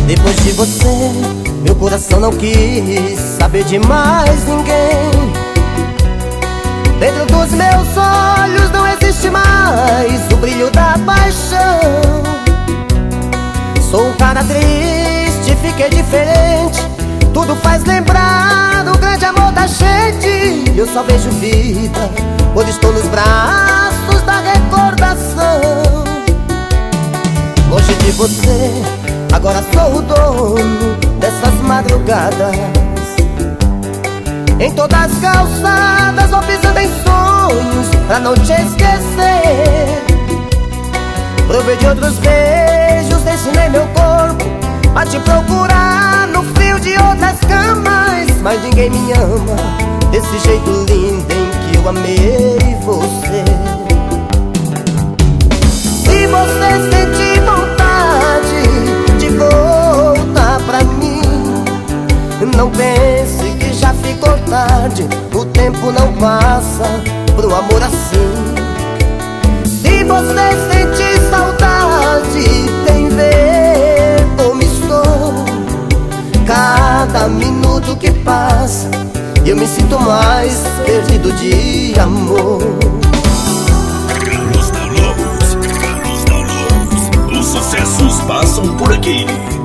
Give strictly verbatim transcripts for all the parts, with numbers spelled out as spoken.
Depois de você, meu coração não quis saber de mais ninguém. Dentro dos meus olhos não existe mais o brilho da paixão. Sou um cara triste, fiquei diferente. Tudo faz lembrar do grande amor da gente. Eu só vejo vida quando estou nos braços da recordação. Longe de você, agora sou o dono dessas madrugadas. Em todas as calçadas vou pisando em sonhos pra não te esquecer. Provei de outros beijos, ensinei meu corpo a te procurar no frio de outras camas. Mas ninguém me ama desse jeito lindo em que eu amei você. Se você sentir vontade de voltar pra mim, não pense que já ficou tarde. O tempo não passa pro amor assim. Se você sentir saudade, vem ver como estou. Cada minuto que passa, eu me sinto mais perdido de amor. Carlos Downloads, Carlos Downloads. Os sucessos passam por aqui.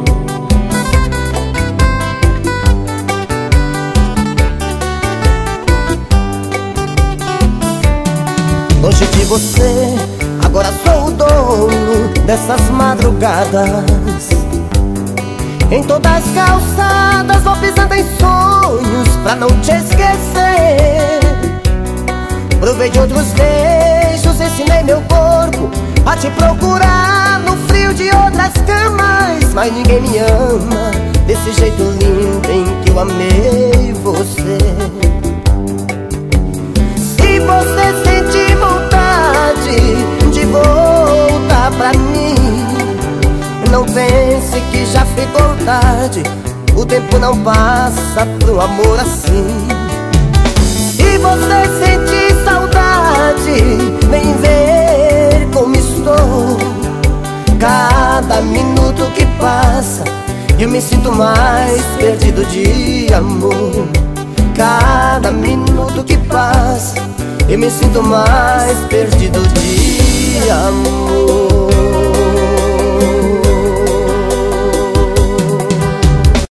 Longe de você, agora sou o dono dessas madrugadas. Em todas as calçadas vou pisando em sonhos pra não te esquecer. Provei de outros beijos, ensinei meu corpo a te procurar no frio de outras camas. Mas ninguém me ama desse jeito lindo em que eu amei você. Se você sentir vontade de voltar pra mim, não pense que já ficou tarde. O tempo não passa pro amor assim. Se você sentir saudade, vem ver como estou. Cada minuto que passa, eu me sinto mais perdido de amor. Cada minuto que passa, eu me sinto mais perdido de amor.